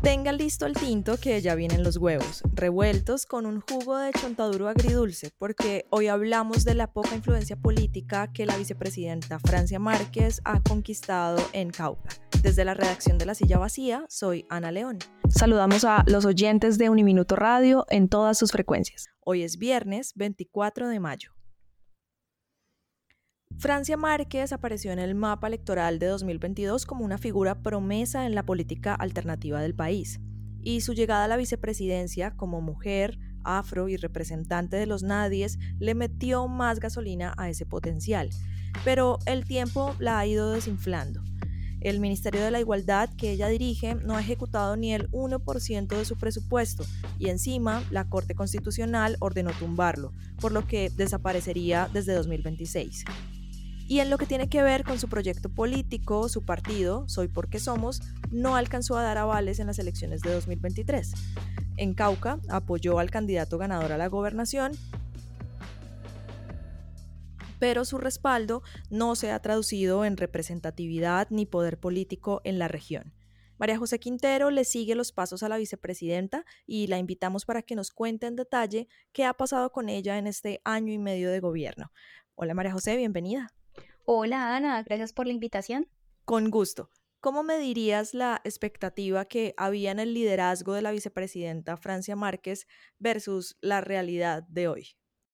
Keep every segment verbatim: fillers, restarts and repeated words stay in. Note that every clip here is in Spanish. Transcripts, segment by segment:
Tenga listo el tinto que ya vienen los huevos, revueltos con un jugo de chontaduro agridulce, porque hoy hablamos de la poca influencia política que la vicepresidenta Francia Márquez ha conquistado en Cauca. Desde la redacción de La Silla Vacía, soy Ana León. Saludamos a los oyentes de Uniminuto Radio en todas sus frecuencias. Hoy es viernes veinticuatro de mayo. Francia Márquez apareció en el mapa electoral de dos mil veintidós como una figura promesa en la política alternativa del país, y su llegada a la vicepresidencia como mujer, afro y representante de los nadies le metió más gasolina a ese potencial, pero el tiempo la ha ido desinflando. El Ministerio de la Igualdad que ella dirige no ha ejecutado ni el uno por ciento de su presupuesto y encima la Corte Constitucional ordenó tumbarlo, por lo que desaparecería desde dos mil veintiséis. Y en lo que tiene que ver con su proyecto político, su partido, Soy Porque Somos, no alcanzó a dar avales en las elecciones de dos mil veintitrés. En Cauca apoyó al candidato ganador a la gobernación, pero su respaldo no se ha traducido en representatividad ni poder político en la región. María José Quintero le sigue los pasos a la vicepresidenta y la invitamos para que nos cuente en detalle qué ha pasado con ella en este año y medio de gobierno. Hola María José, bienvenida. Hola Ana, gracias por la invitación. Con gusto. ¿Cómo me dirías la expectativa que había en el liderazgo de la vicepresidenta Francia Márquez versus la realidad de hoy?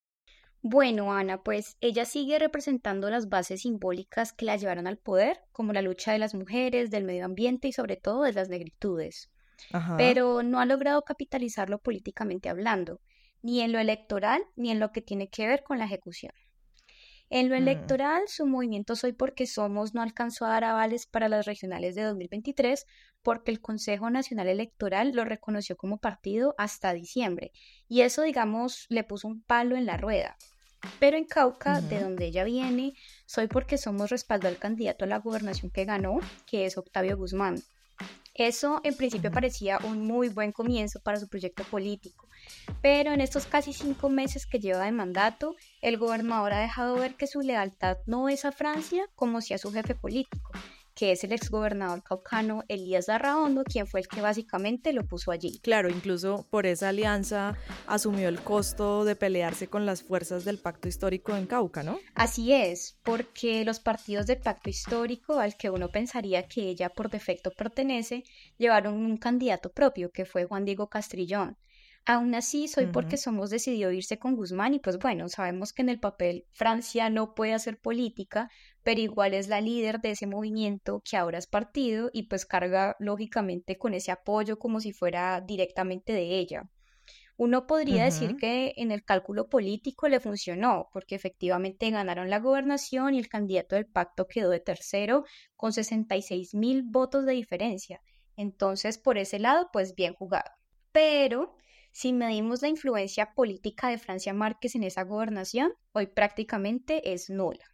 Bueno, Ana, pues ella sigue representando las bases simbólicas que la llevaron al poder, como la lucha de las mujeres, del medio ambiente y sobre todo de las negritudes. Ajá. Pero no ha logrado capitalizarlo políticamente hablando, ni en lo electoral ni en lo que tiene que ver con la ejecución. En lo electoral, mm. su movimiento Soy Porque Somos no alcanzó a dar avales para las regionales de dos mil veintitrés porque el Consejo Nacional Electoral lo reconoció como partido hasta diciembre y eso, digamos, le puso un palo en la rueda. Pero en Cauca, uh-huh. de donde ella viene, Soy Porque Somos respaldó al candidato a la gobernación que ganó, que es Octavio Guzmán. Eso en principio uh-huh. parecía un muy buen comienzo para su proyecto político, pero en estos casi cinco meses que lleva de mandato, el gobernador ha dejado ver que su lealtad no es a Francia como si a su jefe político, que es el exgobernador caucano Elías Larraondo, quien fue el que básicamente lo puso allí. Claro, incluso por esa alianza asumió el costo de pelearse con las fuerzas del Pacto Histórico en Cauca, ¿no? Así es, porque los partidos del Pacto Histórico, al que uno pensaría que ella por defecto pertenece, llevaron un candidato propio, que fue Juan Diego Castrillón. Aún así, Soy uh-huh. Porque Somos decidió irse con Guzmán y pues bueno, sabemos que en el papel Francia no puede hacer política, pero igual es la líder de ese movimiento que ahora es partido y pues carga lógicamente con ese apoyo como si fuera directamente de ella. Uno podría uh-huh. decir que en el cálculo político le funcionó, porque efectivamente ganaron la gobernación y el candidato del pacto quedó de tercero con sesenta y seis mil votos de diferencia. Entonces, por ese lado, pues bien jugado. Pero si medimos la influencia política de Francia Márquez en esa gobernación, hoy prácticamente es nula.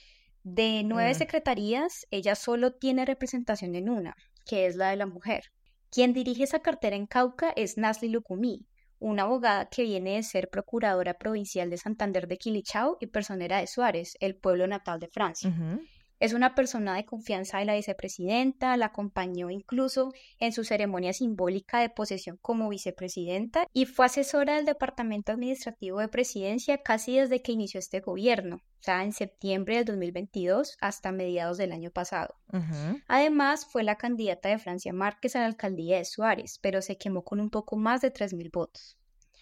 De nueve mm. secretarías, ella solo tiene representación en una, que es la de la mujer. Quien dirige esa cartera en Cauca es Nasli Lucumí, una abogada que viene de ser procuradora provincial de Santander de Quilichao y personera de Suárez, el pueblo natal de Francia. Uh-huh. Es una persona de confianza de la vicepresidenta, la acompañó incluso en su ceremonia simbólica de posesión como vicepresidenta y fue asesora del Departamento Administrativo de Presidencia casi desde que inició este gobierno, o sea, en septiembre del dos mil veintidós hasta mediados del año pasado. Uh-huh. Además, fue la candidata de Francia Márquez a la alcaldía de Suárez, pero se quemó con un poco más de tres mil votos.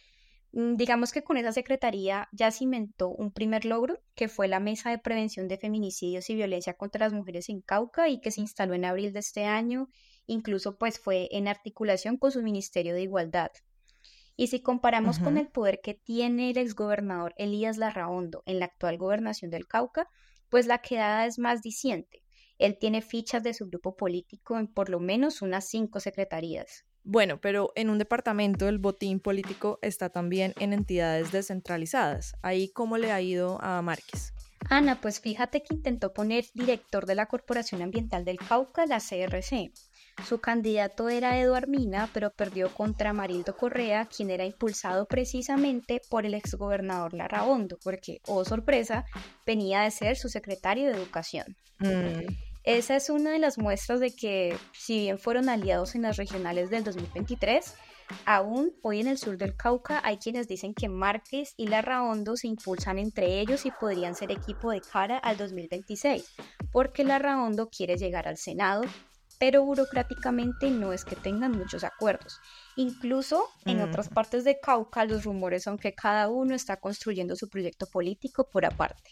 Digamos que con esa secretaría ya cimentó un primer logro, que fue la Mesa de Prevención de Feminicidios y Violencia contra las Mujeres en Cauca y que se instaló en abril de este año, incluso pues fue en articulación con su Ministerio de Igualdad. Y si comparamos uh-huh. con el poder que tiene el exgobernador Elías Larraondo en la actual gobernación del Cauca, pues la quedada es más diciente. Él tiene fichas de su grupo político en por lo menos unas cinco secretarías. Bueno, pero en un departamento el botín político está también en entidades descentralizadas. ¿Ahí cómo le ha ido a Márquez? Ana, pues fíjate que intentó poner director de la Corporación Ambiental del Cauca, la C R C. Su candidato era Eduard Mina, pero perdió contra Marildo Correa, quien era impulsado precisamente por el exgobernador Larraondo, porque, oh sorpresa, venía de ser su secretario de Educación. Mm. Esa es una de las muestras de que, si bien fueron aliados en las regionales del dos mil veintitrés, aún hoy en el sur del Cauca hay quienes dicen que Márquez y Larraondo se impulsan entre ellos y podrían ser equipo de cara al dos mil veintiséis, porque Larraondo quiere llegar al Senado, pero burocráticamente no es que tengan muchos acuerdos. Incluso en mm. otras partes de Cauca los rumores son que cada uno está construyendo su proyecto político por aparte.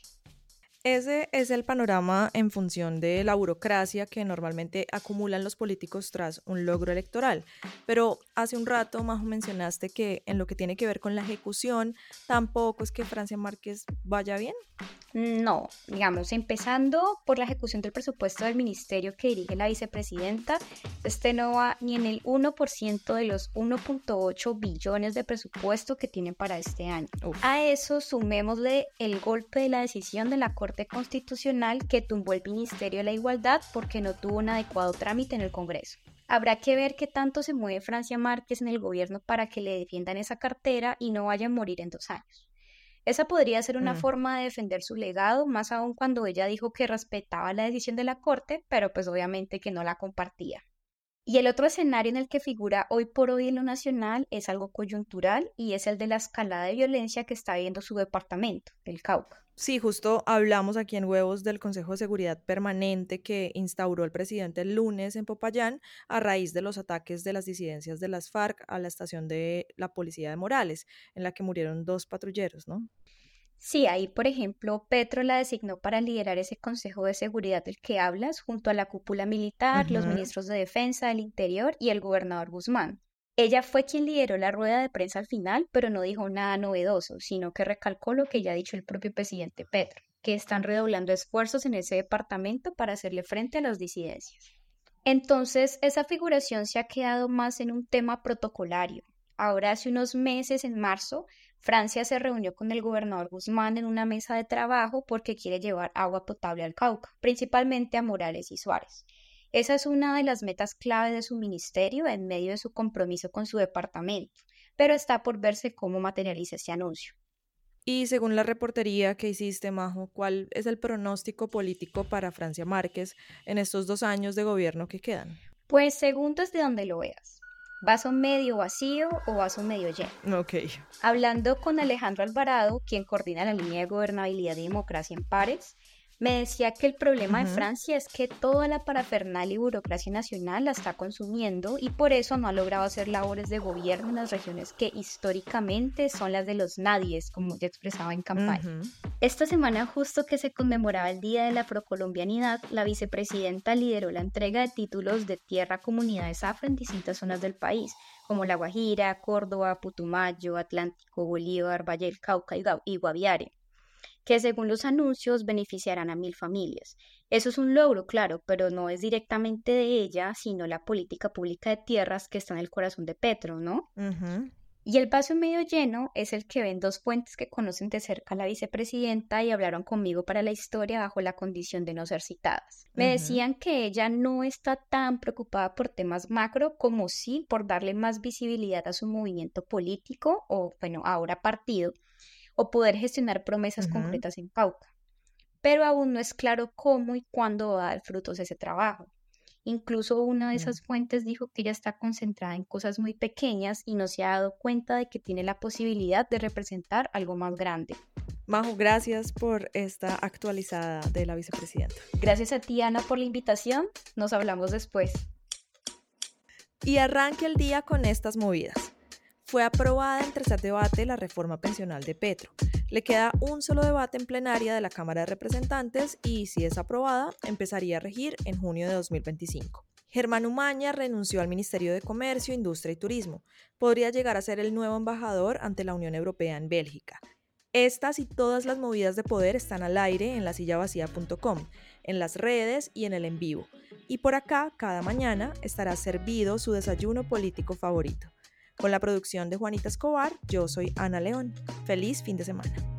Ese es el panorama en función de la burocracia que normalmente acumulan los políticos tras un logro electoral. Pero hace un rato, Majo, mencionaste que en lo que tiene que ver con la ejecución, tampoco es que Francia Márquez vaya bien. No, digamos, empezando por la ejecución del presupuesto del ministerio que dirige la vicepresidenta, este no va ni en el uno por ciento de los uno punto ocho billones de presupuesto que tienen para este año. Uf. A eso sumémosle el golpe de la decisión de la Corte Constitucional que tumbó el Ministerio de la Igualdad porque no tuvo un adecuado trámite en el Congreso. Habrá que ver qué tanto se mueve Francia Márquez en el gobierno para que le defiendan esa cartera y no vaya a morir en dos años. Esa podría ser una mm. forma de defender su legado, más aún cuando ella dijo que respetaba la decisión de la Corte, pero pues obviamente que no la compartía. Y el otro escenario en el que figura hoy por hoy en lo nacional es algo coyuntural y es el de la escalada de violencia que está viviendo su departamento, el Cauca. Sí, justo hablamos aquí en Huevos del Consejo de Seguridad Permanente que instauró el presidente el lunes en Popayán a raíz de los ataques de las disidencias de las FARC a la estación de la policía de Morales, en la que murieron dos patrulleros, ¿no? Sí, ahí, por ejemplo, Petro la designó para liderar ese Consejo de Seguridad del que hablas, junto a la cúpula militar, uh-huh. los ministros de Defensa, del Interior y el gobernador Guzmán. Ella fue quien lideró la rueda de prensa al final, pero no dijo nada novedoso, sino que recalcó lo que ya ha dicho el propio presidente Petro, que están redoblando esfuerzos en ese departamento para hacerle frente a las disidencias. Entonces, esa figuración se ha quedado más en un tema protocolario. Ahora, hace unos meses, en marzo, Francia se reunió con el gobernador Guzmán en una mesa de trabajo porque quiere llevar agua potable al Cauca, principalmente a Morales y Suárez. Esa es una de las metas clave de su ministerio en medio de su compromiso con su departamento, pero está por verse cómo materializa ese anuncio. Y según la reportería que hiciste, Majo, ¿cuál es el pronóstico político para Francia Márquez en estos dos años de gobierno que quedan? Pues según desde donde lo veas. ¿Vaso medio vacío o vaso medio lleno? Ok. Hablando con Alejandro Alvarado, quien coordina la línea de gobernabilidad y democracia en Pares, me decía que el problema uh-huh. de Francia es que toda la parafernalia y burocracia nacional la está consumiendo y por eso no ha logrado hacer labores de gobierno en las regiones que históricamente son las de los nadies, como ya expresaba en campaña. Uh-huh. Esta semana, justo que se conmemoraba el Día de la Afrocolombianidad, la vicepresidenta lideró la entrega de títulos de tierra a comunidades afro en distintas zonas del país, como La Guajira, Córdoba, Putumayo, Atlántico, Bolívar, Valle del Cauca y Guaviare, que según los anuncios beneficiarán a mil familias. Eso es un logro, claro, pero no es directamente de ella, sino la política pública de tierras que está en el corazón de Petro, ¿no? Uh-huh. Y el vaso medio lleno es el que ven dos fuentes que conocen de cerca a la vicepresidenta y hablaron conmigo para la historia bajo la condición de no ser citadas. Me uh-huh. decían que ella no está tan preocupada por temas macro como sí por darle más visibilidad a su movimiento político, o bueno, ahora partido, o poder gestionar promesas uh-huh. concretas en Cauca. Pero aún no es claro cómo y cuándo va a dar frutos ese trabajo. Incluso una de esas uh-huh. fuentes dijo que ella está concentrada en cosas muy pequeñas y no se ha dado cuenta de que tiene la posibilidad de representar algo más grande. Majo, gracias por esta actualizada de la vicepresidenta. Gracias a ti, Ana, por la invitación. Nos hablamos después. Y arranque el día con estas movidas. Fue aprobada en tercer debate la reforma pensional de Petro. Le queda un solo debate en plenaria de la Cámara de Representantes y, si es aprobada, empezaría a regir en junio de dos mil veinticinco. Germán Umaña renunció al Ministerio de Comercio, Industria y Turismo. Podría llegar a ser el nuevo embajador ante la Unión Europea en Bélgica. Estas y todas las movidas de poder están al aire en la silla vacía punto com, en las redes y en el en vivo. Y por acá, cada mañana, estará servido su desayuno político favorito. Con la producción de Juanita Escobar, yo soy Ana León. Feliz fin de semana.